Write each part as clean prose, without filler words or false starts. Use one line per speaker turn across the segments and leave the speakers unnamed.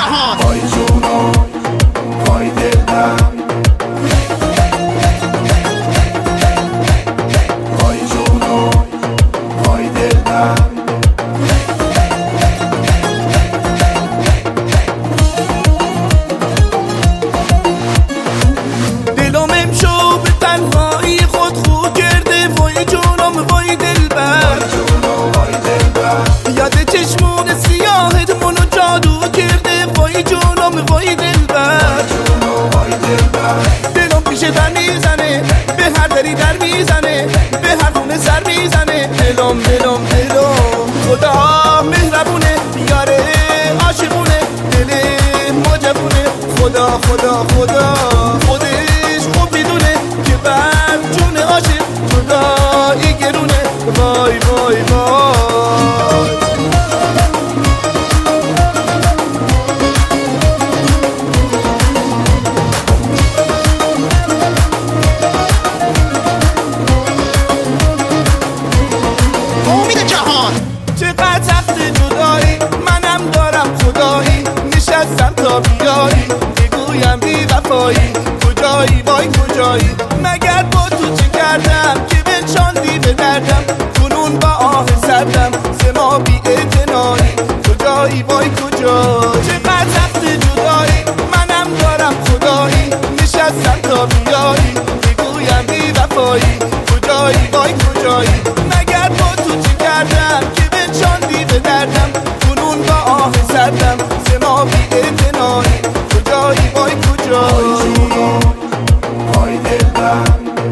جهان.
وای جونم وای دلم، وای جونم وای دلم.
دلم امشو به تنهایی خود خو کرده، وای جونم وای دلبر. یاد چشمون سیاهت منو جادو کرده، وای جونم وای دلبر. دلم پیش در میزنه، به هر دری در میزنه، به هر خونه سر میزنه. دلم خدا مهربونه، یاره عاشقونه، دل مجبونه. خدا خودش خوب میدونه که بر جون عاشق جدایی گرونه. وای وای وای.
امید جهان.
چقدر سخت جدایی، منم دارم خدایی، نشستم تا بیایی بگویم بی وفایی. کجایی وای کجایی، مگر با تو چه کردم که بنشاندی به دردم، کنون با آه سردم ز ما بی اعتنایی. کجایی وای کجایی، چقدر سخت جدایی، منم دارم خدایی، نشستم تا بیایی بگویم بی وفایی. کجایی وای کجایی، مگر با تو چه کردم که بنشاندی به دردم، کنون با آه سردم ز ما بی اعتنایی. کجایی وای کجایی.
وای دلم،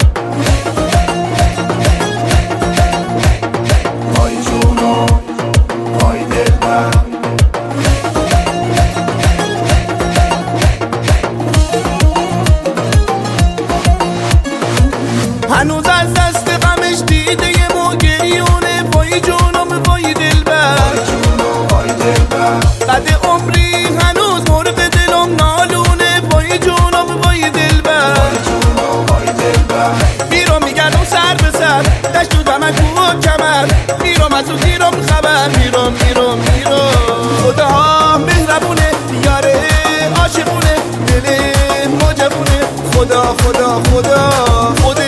وای جونم وای دلم.
هنوز از دست غمش دیده یه موگریونه، وای جونم وای دلبر. قد عمری هنوز مرغ دلم نالونه، وای جونم وای دلبر. میرم میگردم سر به سر، دشت و دمن کو و کمر، میرم از اون گیرم خبر. میرم خدا مهربونه، یاره عاشقونه، دل مجبونه. خدا